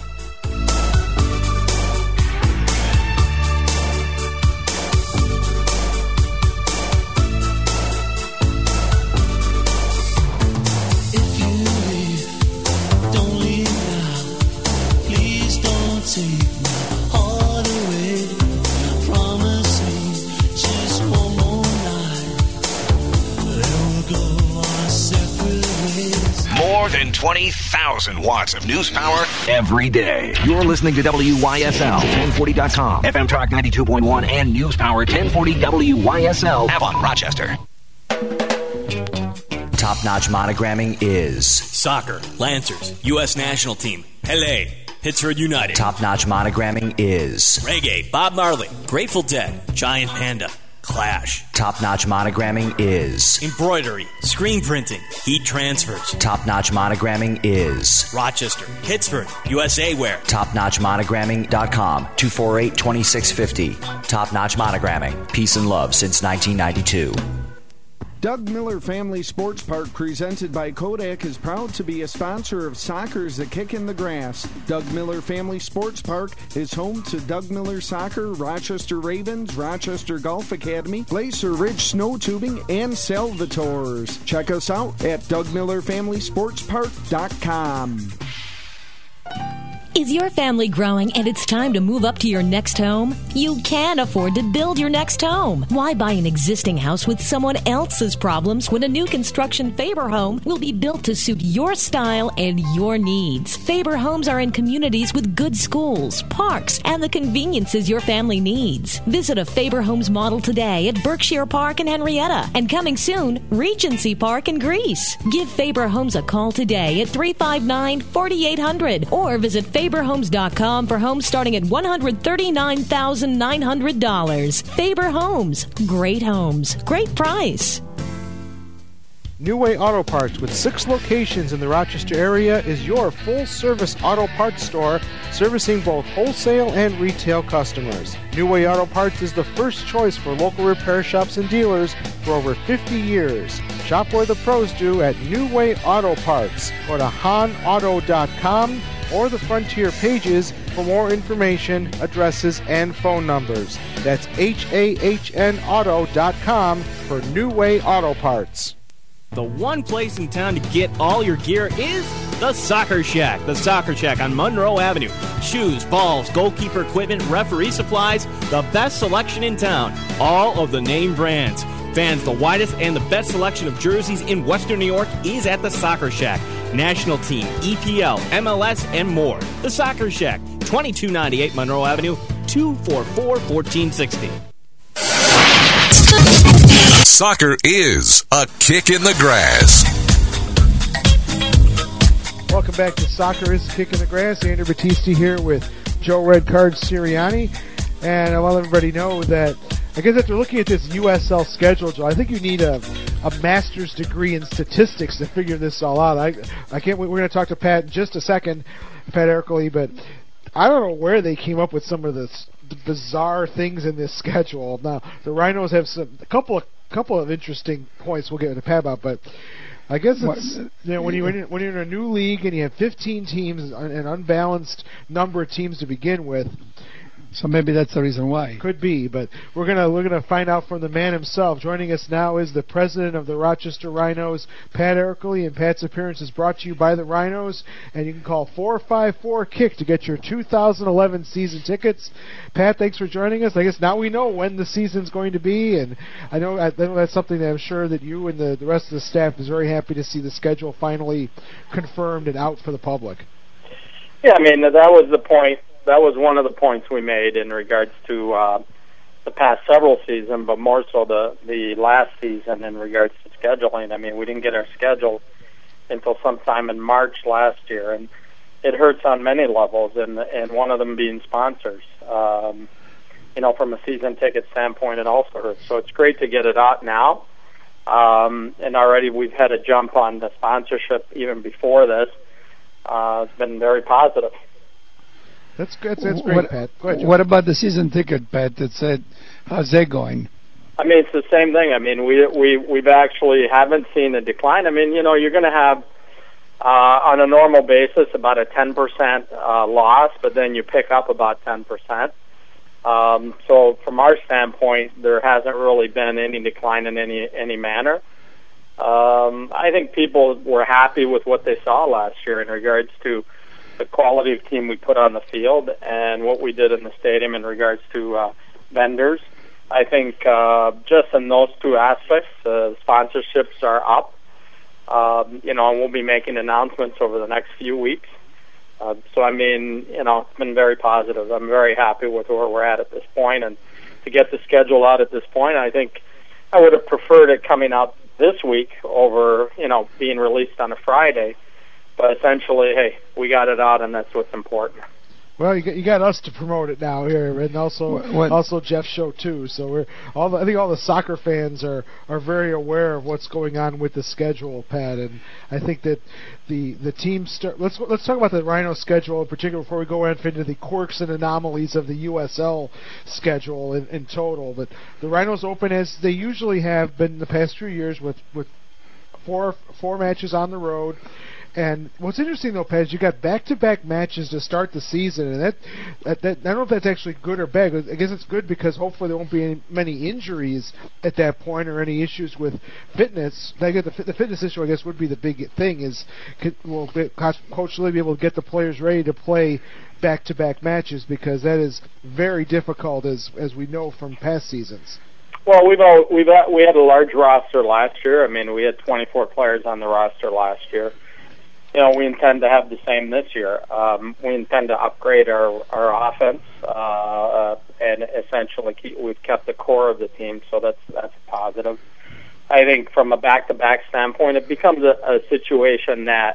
than 20,000 watts of news power every day. You're listening to WYSL 1040.com, FM Talk 92.1, and News Power 1040 WYSL, Avon, Rochester. Top-notch monogramming is soccer, Lancers, U.S. national team, LA, Pittsburgh United. Top-notch monogramming is reggae, Bob Marley, Grateful Dead, Giant Panda, Clash. Top-notch monogramming is embroidery, screen printing, heat transfers. Top-notch monogramming is Rochester, Pittsburgh, USA Wear. TopNotchMonogramming.com, 248-2650. Top-notch monogramming, peace and love since 1992. Doug Miller Family Sports Park, presented by Kodak, is proud to be a sponsor of Soccer's The Kick in the Grass. Doug Miller Family Sports Park is home to Doug Miller Soccer, Rochester Ravens, Rochester Golf Academy, Glacier Ridge Snow Tubing, and Salvatores. Check us out at DougMillerFamilySportsPark.com. Is your family growing and it's time to move up to your next home? You can afford to build your next home. Why buy an existing house with someone else's problems when a new construction Faber home will be built to suit your style and your needs? Faber homes are in communities with good schools, parks, and the conveniences your family needs. Visit a Faber Homes model today at Berkshire Park in Henrietta, and coming soon, Regency Park in Greece. Give Faber Homes a call today at 359-4800 or visit FaberHomes.com for homes starting at $139,900. Faber Homes. Great homes. Great price. New Way Auto Parts, with 6 locations in the Rochester area, is your full-service auto parts store servicing both wholesale and retail customers. New Way Auto Parts is the first choice for local repair shops and dealers for over 50 years. Shop where the pros do at New Way Auto Parts. Go to HahnAuto.com or the Frontier pages for more information, addresses, and phone numbers. That's HAHNauto.com for New Way Auto Parts. The one place in town to get all your gear is the Soccer Shack. The Soccer Shack on Monroe Avenue. Shoes, balls, goalkeeper equipment, referee supplies, the best selection in town. All of the name brands. Fans, the widest and the best selection of jerseys in Western New York is at the Soccer Shack. National team, EPL, MLS, and more. The Soccer Shack, 2298 Monroe Avenue, 244-1460. Soccer is a kick in the grass. Welcome back to Soccer is a Kick in the Grass. Andrew Battisti here with Joe Redcard Sirianni. And I want everybody know that I guess after looking at this USL schedule, Joe, I think you need a master's degree in statistics to figure this all out. I can't wait. We're going to talk to Pat in just a second, Pat Ercole, but I don't know where they came up with some of the bizarre things in this schedule. Now, the Rhinos have a couple of interesting points we'll get to Pat about, but I guess it's, when you're in a new league and you have 15 teams, an unbalanced number of teams to begin with. So maybe that's the reason why. Could be, but we're gonna find out from the man himself. Joining us now is the president of the Rochester Rhinos, Pat Ercole, and Pat's appearance is brought to you by the Rhinos. And you can call 454-KICK to get your 2011 season tickets. Pat, thanks for joining us. I guess now we know when the season's going to be, and I know that's something that I'm sure that you and the rest of the staff is very happy to see the schedule finally confirmed and out for the public. Yeah, I mean, that was the point. That was one of the points we made in regards to the past several seasons, but more so the last season in regards to scheduling. I mean, we didn't get our schedule until sometime in March last year, and it hurts on many levels, and one of them being sponsors. From a season ticket standpoint, it also hurts. So it's great to get it out now, and already we've had a jump on the sponsorship even before this. It's been very positive. That's great, Pat. Go ahead, Joe. What about the season ticket, Pat? How's that going? I mean, it's the same thing. I mean, we've actually haven't seen a decline. I mean, you're going to have on a normal basis about a 10% loss, but then you pick up about 10%. So from our standpoint, there hasn't really been any decline in any manner. I think people were happy with what they saw last year in regards to the quality of team we put on the field and what we did in the stadium in regards to vendors. I think just in those two aspects, sponsorships are up. And we'll be making announcements over the next few weeks. So, I mean, it's been very positive. I'm very happy with where we're at this point. And to get the schedule out at this point, I think I would have preferred it coming out this week over, being released on a Friday. But essentially, hey, we got it out, and that's what's important. Well, you got us to promote it now here, and also Jeff's show too. So I think all the soccer fans are very aware of what's going on with the schedule, Pat. And I think that the teams start. Let's talk about the Rhino schedule in particular before we go into the quirks and anomalies of the USL schedule in total. But the Rhinos open as they usually have been the past few years with four matches on the road. And what's interesting, though, Pat, is you got back-to-back matches to start the season, and that I don't know if that's actually good or bad. I guess it's good because hopefully there won't be many injuries at that point or any issues with fitness. The fitness issue, I guess, would be the big thing. Will Coach Lee be able to get the players ready to play back-to-back matches, because that is very difficult, as we know from past seasons. Well, we had a large roster last year. I mean, we had 24 players on the roster last year. We intend to have the same this year. We intend to upgrade our offense, and essentially we've kept the core of the team, so that's positive. I think from a back-to-back standpoint, it becomes a situation that,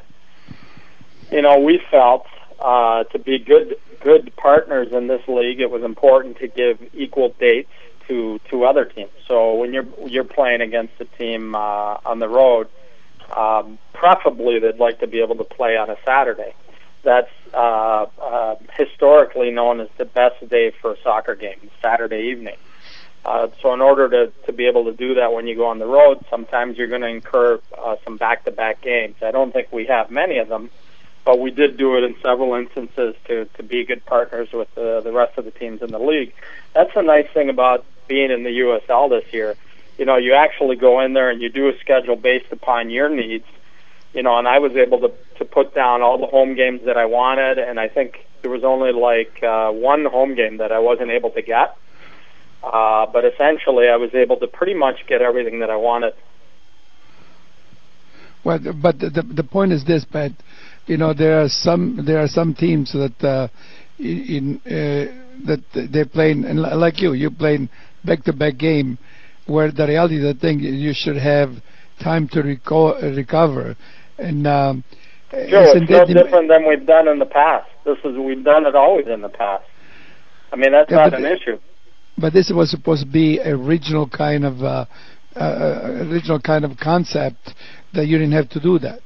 we felt to be good partners in this league, it was important to give equal dates to other teams. So when you're playing against a team on the road, preferably they'd like to be able to play on a Saturday. That's historically known as the best day for a soccer game, Saturday evening. So in order to be able to do that when you go on the road, sometimes you're going to incur some back-to-back games. I don't think we have many of them, but we did do it in several instances to be good partners with the rest of the teams in the league. That's the nice thing about being in the USL this year. You actually go in there and you do a schedule based upon your needs, and I was able to put down all the home games that I wanted, and I think there was only one home game that I wasn't able to get. But essentially I was able to pretty much get everything that I wanted. Well, but the point is this, Pat. There are some teams that that they're playing, and like you're playing back-to-back game, where the reality of the thing, you should have time to recover. And Joe, it's no different than we've done in the past. We've done it always in the past. I mean, that's not an issue. But this was supposed to be a regional kind of concept that you didn't have to do that.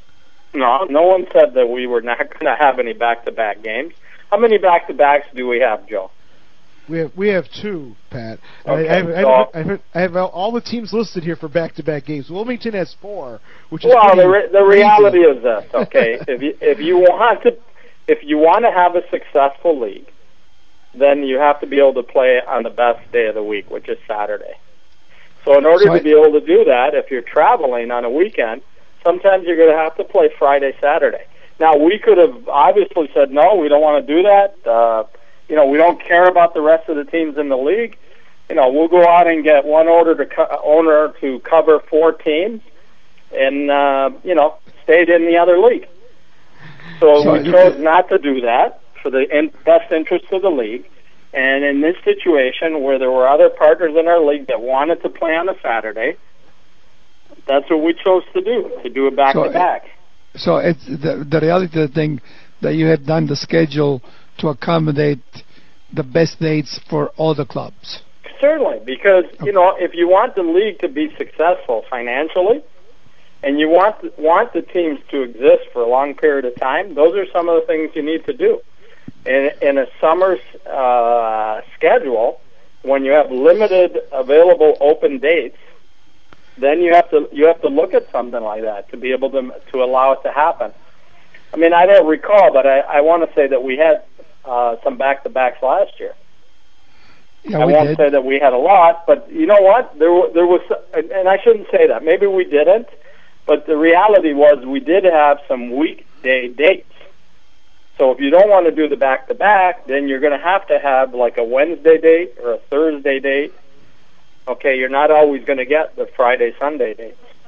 No one said that we were not going to have any back-to-back games. How many back-to-backs do we have, Joe? We have two, Pat. Okay, I have all the teams listed here for back-to-back games. Wilmington has 4, which is the reality is this. Okay, if you want to have a successful league, then you have to be able to play on the best day of the week, which is Saturday. So in order to be able to do that, if you're traveling on a weekend, sometimes you're going to have to play Friday, Saturday. Now, we could have obviously said, no, we don't want to do that. We don't care about the rest of the teams in the league. We'll go out and get one owner to cover 4 teams and, stayed in the other league. So we chose not to do that for the best interest of the league. And in this situation where there were other partners in our league that wanted to play on a Saturday, that's what we chose to do a back-to-back. So it's the reality of the thing that you had done the schedule to accommodate the best dates for all the clubs. Certainly, because if you want the league to be successful financially, and you want the teams to exist for a long period of time, those are some of the things you need to do. In a summer schedule, when you have limited available open dates, then you have to look at something like that to be able to allow it to happen. I mean, I don't recall, but I want to say that we had some back-to-backs last year. Yeah, I won't say that we had a lot, but you know what? There was, and I shouldn't say that. Maybe we didn't, but the reality was we did have some weekday dates. So if you don't want to do the back-to-back, then you're going to have like a Wednesday date or a Thursday date. Okay, you're not always going to get the Friday, Sunday dates.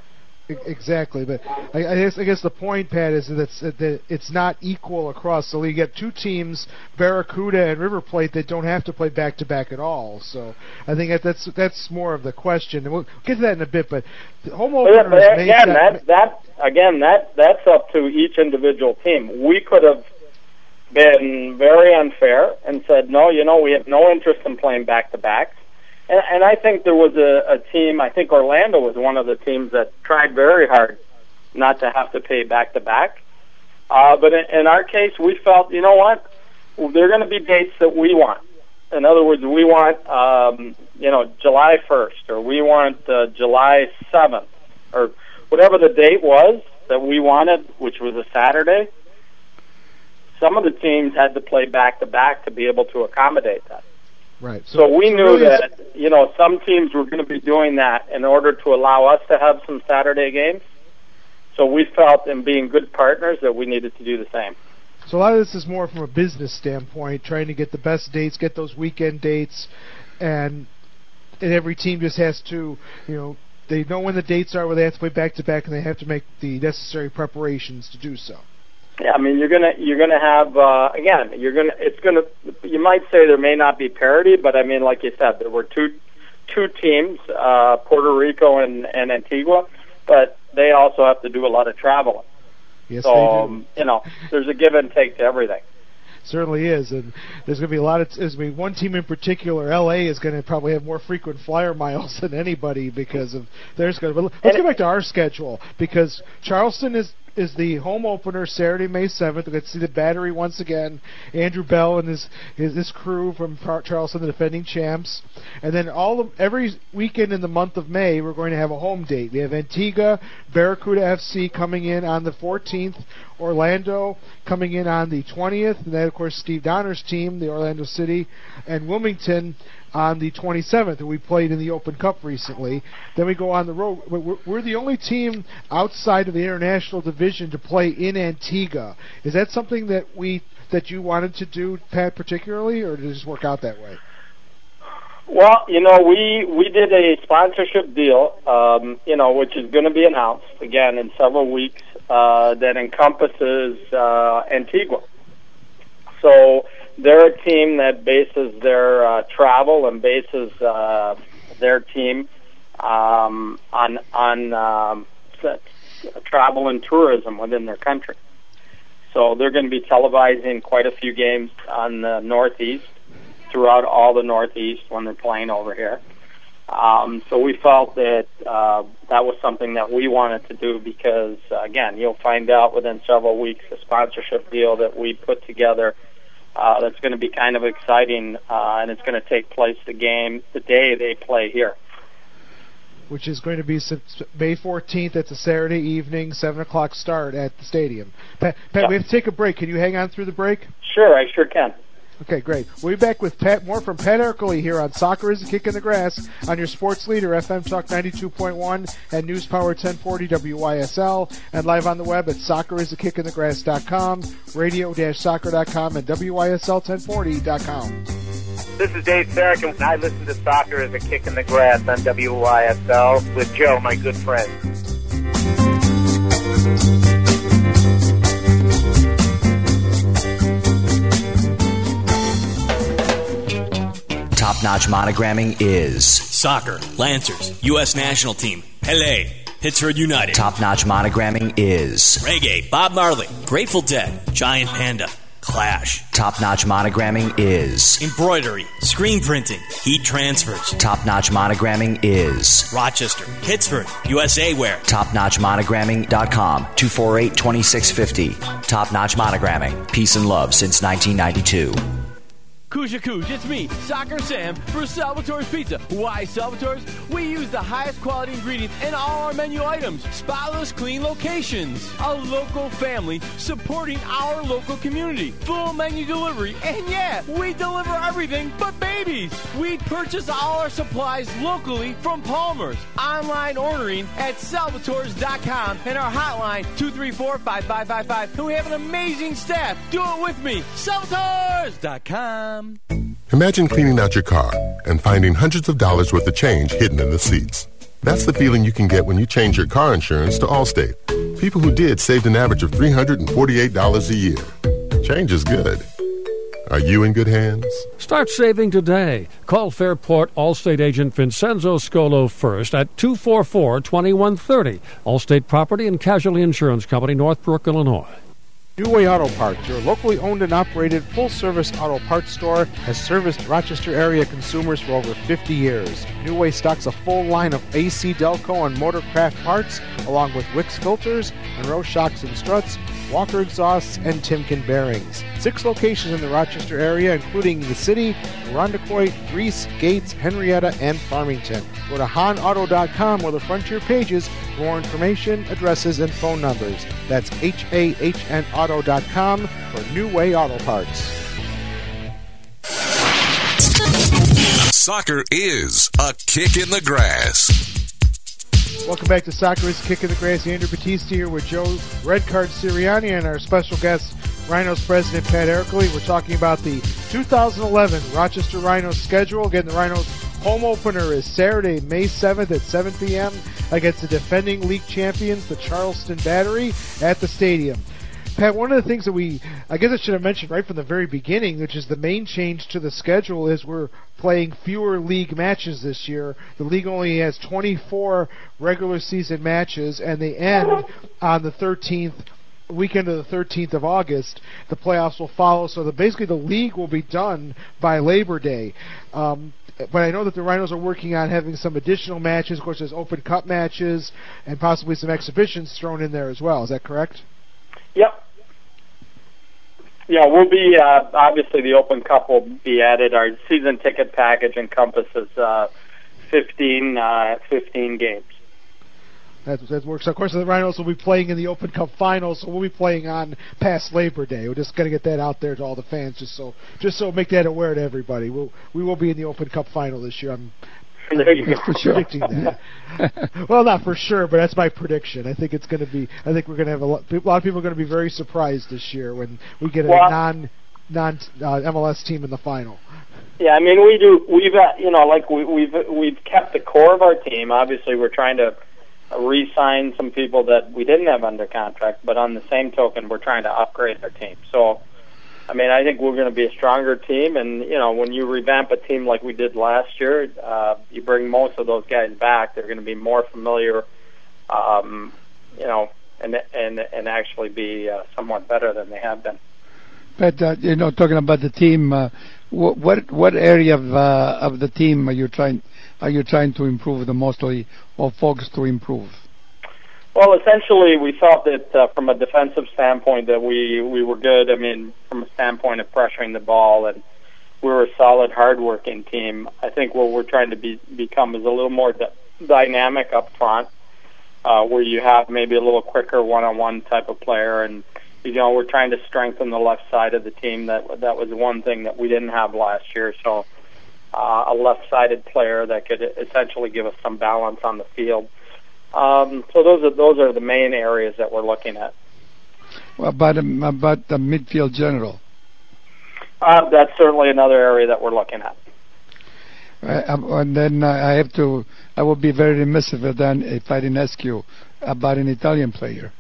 Exactly, but I guess the point, Pat, is that it's not equal across the league. You have two teams, Barracuda and River Plate, that don't have to play back-to-back at all. So I think that's more of the question, and we'll get to that in a bit. But the home openers that's up to each individual team. We could have been very unfair and said, no, we have no interest in playing back-to-backs. And I think there was a team, I think Orlando was one of the teams that tried very hard not to have to pay back-to-back. But in our case, we felt, you know what, there are going to be dates that we want. In other words, we want, July 1st, or we want July 7th, or whatever the date was that we wanted, which was a Saturday. Some of the teams had to play back-to-back to be able to accommodate that. Right. So we knew that, some teams were going to be doing that in order to allow us to have some Saturday games. So we felt, in being good partners, that we needed to do the same. So a lot of this is more from a business standpoint, trying to get the best dates, get those weekend dates, and every team just has to, they know when the dates are where they have to play back-to-back, and they have to make the necessary preparations to do so. Yeah, I mean, you're gonna have you might say there may not be parity, but I mean, like you said, there were two teams, Puerto Rico and Antigua, but they also have to do a lot of traveling. Yes, so they do. There's a give and take to everything. Certainly is, and there's going to be a lot of. One team in particular, LA, is going to probably have more frequent flyer miles than anybody because of their schedule. But let's get back to our schedule, because Charleston is the home opener Saturday, May 7th. We get to see the Battery once again. Andrew Bell and his crew from Charleston, the defending champs. And then every weekend in the month of May, we're going to have a home date. We have Antigua, Barracuda FC coming in on the 14th, Orlando coming in on the 20th, and then, of course, Steve Donner's team, the Orlando City, and Wilmington on the 27th, and we played in the Open Cup recently. Then we go on the road. We're the only team outside of the international division to play in Antigua. Is that something that you wanted to do, Pat, particularly, or did it just work out that way? Well, we did a sponsorship deal, which is going to be announced again in several weeks, that encompasses Antigua. So they're a team that bases their travel and bases their team on travel and tourism within their country. So they're going to be televising quite a few games on the Northeast, throughout all the Northeast when they're playing over here. So we felt that that was something that we wanted to do because, again, you'll find out within several weeks a sponsorship deal that we put together that's going to be kind of exciting, and it's going to take place the day they play here. Which is going to be May 14th. It's a Saturday evening, 7 o'clock start at the stadium. Pat, we have to take a break. Can you hang on through the break? Sure, I sure can. Okay, great. We'll be back with more from Pat Ercole here on Soccer is a Kick in the Grass on your sports leader, FM Talk 92.1 and News Power 1040 WYSL, and live on the web at soccerisakickinthegrass.com, radio-soccer.com, and WYSL1040.com. This is Dave Sarek, and I listen to Soccer is a Kick in the Grass on WYSL with Joe, my good friend. Top-notch monogramming is Soccer, Lancers, U.S. National Team, LA, Pittsburgh United. Top-notch monogramming is Reggae, Bob Marley, Grateful Dead, Giant Panda, Clash. Top-notch monogramming is Embroidery, Screen Printing, Heat Transfers. Top-notch monogramming is Rochester, Pittsburgh, USA Wear. TopNotchMonogramming.com, 248-2650. Top-notch monogramming, peace and love since 1992. Kuja Kuj, it's me, Soccer Sam, for Salvatore's Pizza. Why Salvatore's? We use the highest quality ingredients in all our menu items. Spotless, clean locations. A local family supporting our local community. Full menu delivery, and yeah, we deliver everything but babies. We purchase all our supplies locally from Palmer's. Online ordering at salvatores.com and our hotline 234-5555. And we have an amazing staff. Do it with me, salvatores.com. Imagine cleaning out your car and finding hundreds of dollars worth of change hidden in the seats. That's the feeling you can get when you change your car insurance to Allstate. People who did saved an average of $348 a year. Change is good. Are you in good hands? Start saving today. Call Fairport Allstate agent Vincenzo Scolo first at 244-2130. Allstate Property and Casualty Insurance Company, Northbrook, Illinois. New Way Auto Parts, your locally owned and operated full-service auto parts store, has serviced Rochester area consumers for over 50 years. New Way stocks a full line of AC Delco and Motorcraft parts, along with Wix filters, Monroe shocks and struts, Walker exhausts, and Timken bearings. 6 locations in the Rochester area, including the city, Irondequoit, Reese, Gates, Henrietta, and Farmington. Go to HahnAuto.com or the Frontier pages for more information, addresses, and phone numbers. That's HAHNauto.com for New Way Auto Parts. Soccer is a kick in the grass. Welcome back to Soccer is Kick in the Grass. Andrew Battisti here with Joe Redcard Sirianni and our special guest, Rhinos President Pat Erkley. We're talking about the 2011 Rochester Rhinos schedule. Again, the Rhinos home opener is Saturday, May 7th at 7 p.m. against the defending league champions, the Charleston Battery, at the stadium. Pat, one of the things that I guess I should have mentioned right from the very beginning, which is the main change to the schedule, is we're playing fewer league matches this year. The league only has 24 regular season matches, and they end on the 13th, weekend of the 13th of August. The playoffs will follow, so basically the league will be done by Labor Day. But I know that the Rhinos are working on having some additional matches. Of course, there's Open Cup matches and possibly some exhibitions thrown in there as well. Is that correct? Yep. Yeah, we'll be, obviously the Open Cup will be added. Our season ticket package encompasses 15 games. That works. Of course, the Rhinos will be playing in the Open Cup finals, so we'll be playing on past Labor Day. We're just going to get that out there to all the fans, just so make that aware to everybody. We will be in the Open Cup final this year. I'm predicting that. Well, not for sure, but that's my prediction. I think it's going to be. I think we're going to have a lot of people are going to be very surprised this year when we get a non MLS team in the final. Yeah, I mean we've kept the core of our team. Obviously, we're trying to re-sign some people that we didn't have under contract, but on the same token, we're trying to upgrade our team. So, I mean, I think we're going to be a stronger team, and, when you revamp a team like we did last year, you bring most of those guys back, they're going to be more familiar, and actually be somewhat better than they have been. But, talking about the team, what area of the team are you trying to improve the most, or focus to improve? Well, essentially, we thought that from a defensive standpoint that we were good. I mean, from a standpoint of pressuring the ball, and we were a solid, hard-working team. I think what we're trying to become is a little more dynamic up front, where you have maybe a little quicker one-on-one type of player, and we're trying to strengthen the left side of the team. That was one thing that we didn't have last year. So, a left-sided player that could essentially give us some balance on the field. So those are the main areas that we're looking at. Well, about the midfield general? That's certainly another area that we're looking at. And then I would be very remiss if I didn't ask you about an Italian player.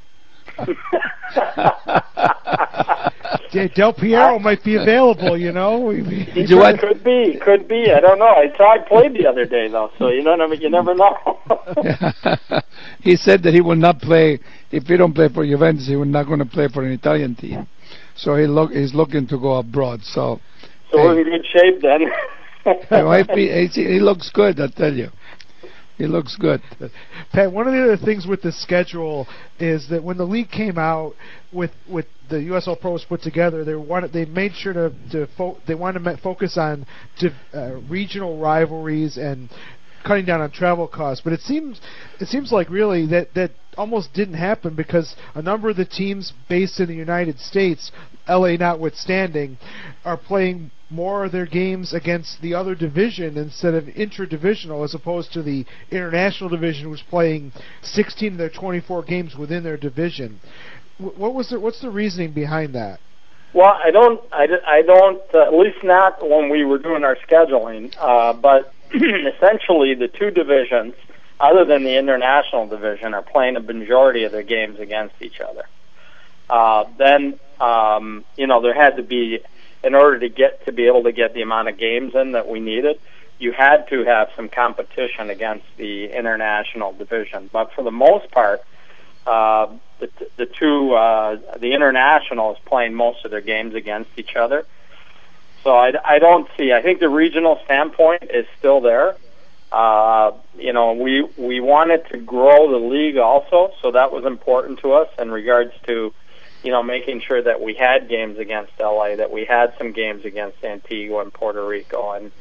Del Piero might be available, Could be. I don't know. I saw he played the other day, though, so you never know. He said that he will not play, if he don't play for Juventus, he was not going to play for an Italian team. So he's looking to go abroad. So we're in good shape then. He looks good, I tell you. He looks good. Pat, one of the other things with the schedule is that when the league came out with the USL Pros put together, they made sure they wanted to focus on regional rivalries and cutting down on travel costs. But it seems like really that almost didn't happen, because a number of the teams based in the United States, LA notwithstanding, are playing more of their games against the other division instead of intra-divisional, as opposed to the international division, which was playing 16 of their 24 games within their division. What's the reasoning behind that? Well, I don't. At least not when we were doing our scheduling. But essentially, the two divisions, other than the international division, are playing a majority of their games against each other. Then there had to be, in order to be able to get the amount of games in that we needed, you had to have some competition against the international division. But for the most part, the international is playing most of their games against each other. So I think the regional standpoint is still there. We wanted to grow the league also, so that was important to us in regards to, making sure that we had games against LA, that we had some games against Antigua and Puerto Rico, and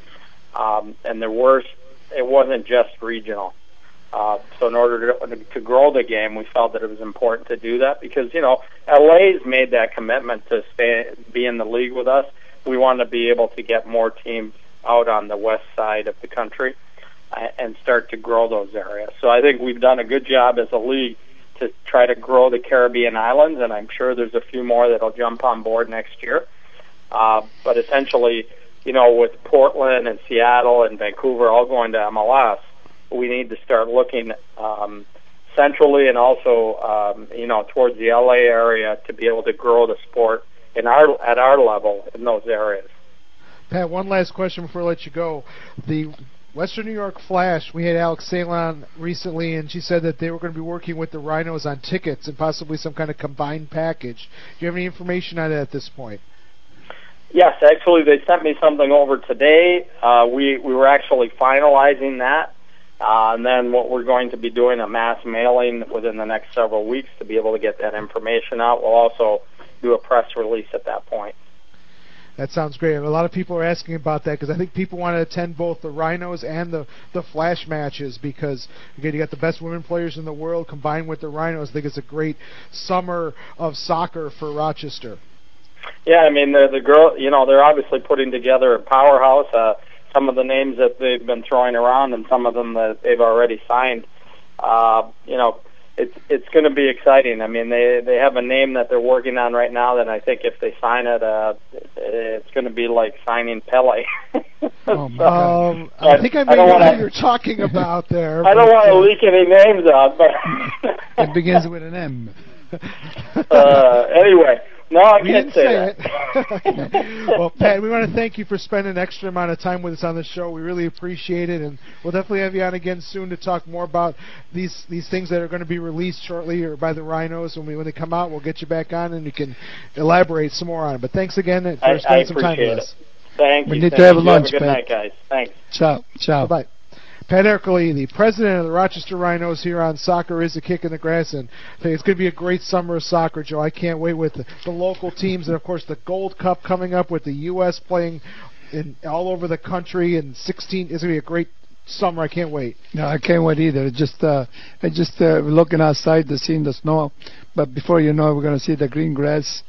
it wasn't just regional. So in order to grow the game, we felt that it was important to do that because, LA's made that commitment to be in the league with us. We want to be able to get more teams out on the west side of the country and start to grow those areas. So I think we've done a good job as a league to try to grow the Caribbean islands, and I'm sure there's a few more that'll jump on board next year. But essentially, with Portland and Seattle and Vancouver all going to MLS, we need to start looking centrally and also, towards the LA area to be able to grow the sport at our level in those areas. Pat, one last question before I let you go. The Western New York Flash, we had Alex Salon recently, and she said that they were going to be working with the Rhinos on tickets and possibly some kind of combined package. Do you have any information on that at this point? Yes, actually, they sent me something over today. We were actually finalizing that, and then what we're going to be doing a mass mailing within the next several weeks to be able to get that information out. We'll also do a press release at that point. That sounds great. A lot of people are asking about that because I think people want to attend both the Rhinos and the Flash matches because, again, you got the best women players in the world combined with the Rhinos. I think it's a great summer of soccer for Rochester. Yeah, I mean, the girl, they're obviously putting together a powerhouse. Some of the names that they've been throwing around and some of them that they've already signed, it's going to be exciting. I mean, they have a name that they're working on right now that I think if they sign it, it's going to be like signing Pele. I think I may know what you're talking about there. I don't want to leak any names out, but it begins with an M. Anyway. No, I can't say that. Well, Pat, we want to thank you for spending an extra amount of time with us on the show. We really appreciate it, and we'll definitely have you on again soon to talk more about these things that are going to be released shortly or by the Rhinos. When they come out, we'll get you back on, and you can elaborate some more on it. But thanks again for spending some time with us. Thank you. We need to have a lunch, Pat. Good night, Pat. guys. Thanks. Ciao. Bye-bye. Pat Ercole, the president of the Rochester Rhinos here on Soccer is a Kick in the Grass, and I think it's going to be a great summer of soccer, Joe. I can't wait with the local teams, and of course the Gold Cup coming up with the U.S. playing all over the country, and 16. It's going to be a great summer. I can't wait. No, I can't wait either. It's just looking outside, seeing the snow, but before you know it, we're going to see the green grass,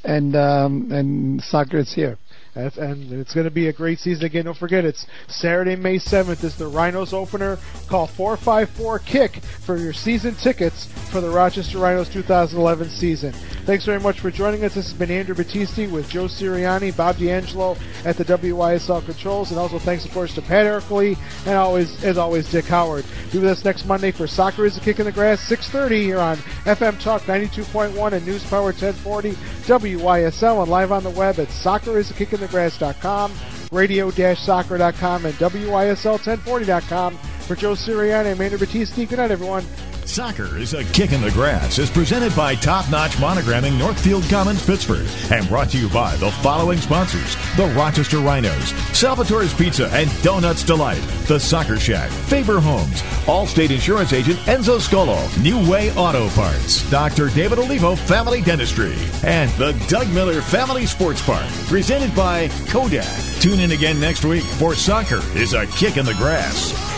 and soccer is here. And it's going to be a great season. Again, don't forget, it's Saturday, May 7th is the Rhinos opener. Call 454-KICK for your season tickets for the Rochester Rhinos 2011 season. Thanks very much for joining us. This has been Andrew Battisti with Joe Sirianni, Bob D'Angelo at the WYSL controls, and also thanks, of course, to Pat Ercole, and as always, Dick Howard. Be with us next Monday for Soccer is a Kick in the Grass, 6:30 here on FM Talk 92.1 and News Power 1040 WYSL, and live on the web at soccerisakickinthegrass.com, radio-soccer.com, and WYSL1040.com. For Joe Sirianni, I'm Andrew Battisti. Good night, everyone. Soccer is a Kick in the Grass is presented by Top Notch Monogramming, Northfield Commons, Pittsburgh, and brought to you by the following sponsors: the Rochester Rhinos, Salvatore's Pizza and Donuts Delight, the Soccer Shack, Faber Homes, Allstate Insurance Agent Enzo Scolo, New Way Auto Parts, Dr. David Olivo Family Dentistry, and the Doug Miller Family Sports Park, presented by Kodak. Tune in again next week for Soccer is a Kick in the Grass.